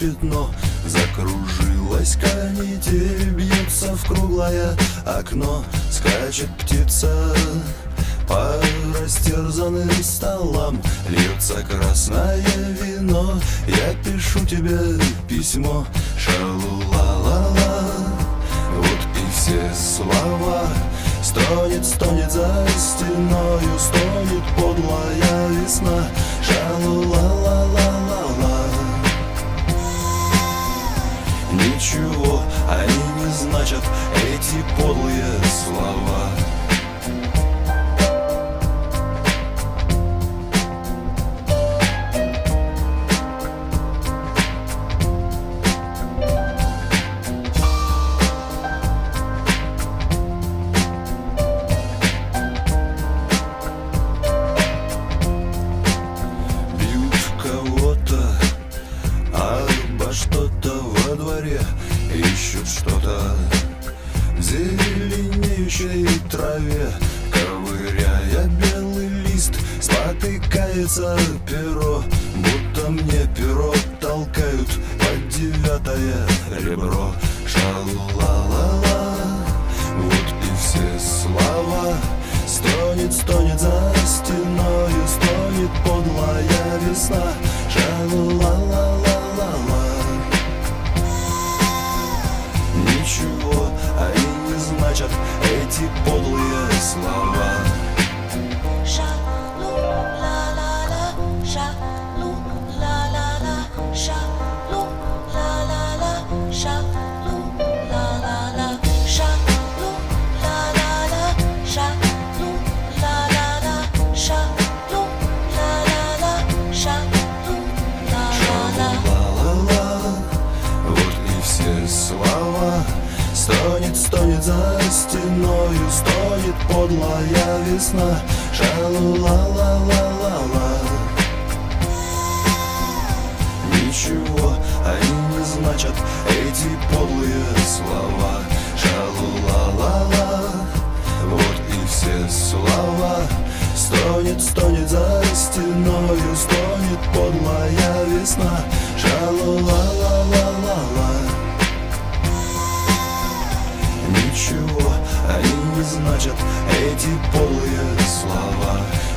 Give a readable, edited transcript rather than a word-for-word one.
пятно. Закружилась канитель, бьется в круглое окно. Скачет птица по растерзанным столам, льется красное вино. Я пишу тебе письмо, ша-лу-ла-ла-ла. Вот и все слова. Стонет, стонет за стеною, стонет подлая весна. Ша-лу-ла-ла-ла-ла-ла. Ничего они не значат, эти подлые слова. Что-то во дворе, ищут что-то в зеленеющей траве. Ковыряя белый лист, спотыкается перо, будто мне перо толкают под 9-е ребро. Ша-лу-ла-ла-ла. Вот и все слова. Стонет, стонет за стеною, стонет подлая весна. Ша-лу-ла-ла-ла-ла-ла. Ничего они не значат, эти подлые слова. Ша-лу-ла-ла-ла, ша-лу-ла-ла-ла, ша-лу-ла-ла-ла, ша-лу-ла-ла-ла, ша-лу-ла-ла-ла, ша-лу-ла-ла-ла, ша-лу-ла-ла-ла, ша-лу-ла-ла-ла. Вот и все слова. Стонет, стонет за стеною, стонет подлая весна. Ша-лу-ла-ла-ла-ла-ла. Ничего они не значат, эти подлые слова. Ша-лу-ла-ла-ла. Вот и все слова. Стонет, стонет за стеною, стонет подлая весна. Ша-лу-ла-ла-ла-ла-ла. Ничего они не значат, эти подлые слова.